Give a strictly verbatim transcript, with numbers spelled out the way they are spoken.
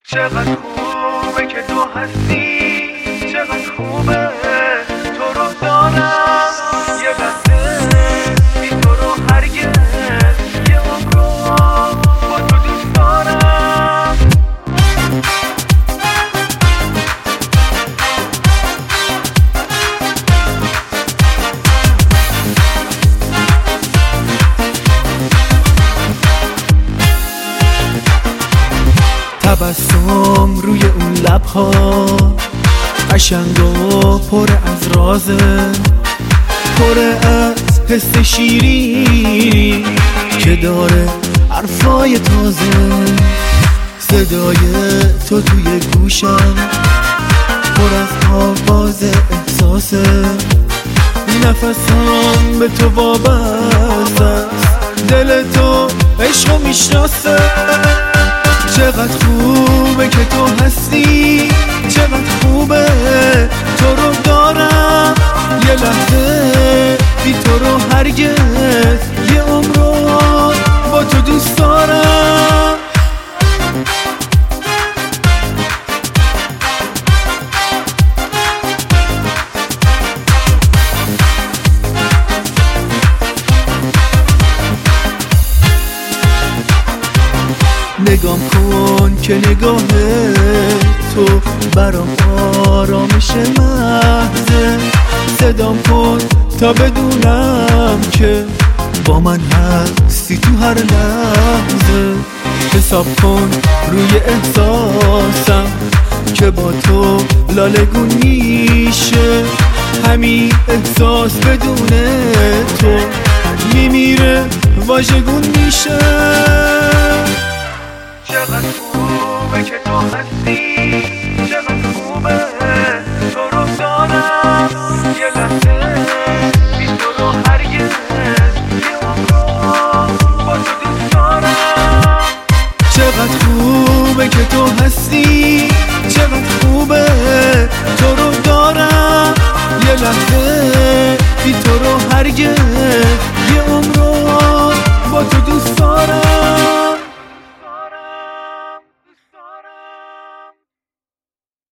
چقدر خوبه که تو هستی، چقدر خوبه تو رو دارم. یه لحظه بی تو رو هرگز، یه عمر رو با تو دوست دارم. تبسم روی اون لبها قشنگ و پر از رازه، پر از حس شیرینی که داره حرفای تازه. صدای تو توی گوشم پر از آواز احساسه، نفسم به تو وابسته است، دل تو عشقو میشناسه. چقدر خوبه که تو هستی، چقدر خوبه تو رو دارم. یه لحظه بی تو رو هرگز، یه عمر رو با تو دوست دارم. نگام کن که نگاه تو برام آرامش محضه. صدام کن تا بدونم که با من هستی تو هر لحظه. حساب کن روی احساسم که با تو لالگون میشه. همین احساس بدون تو میمیره، واژگون میشه. چقدر خوبه که تو هستی، چقدر خوبه تو رو دارم. یه لحظه بی تو رو هرگز، یه عمر رو با تو دوست دارم. چقدر خوبه که تو هستی، چقدر خوبه تو رو دارم. یه لحظه بی تو رو هرگز،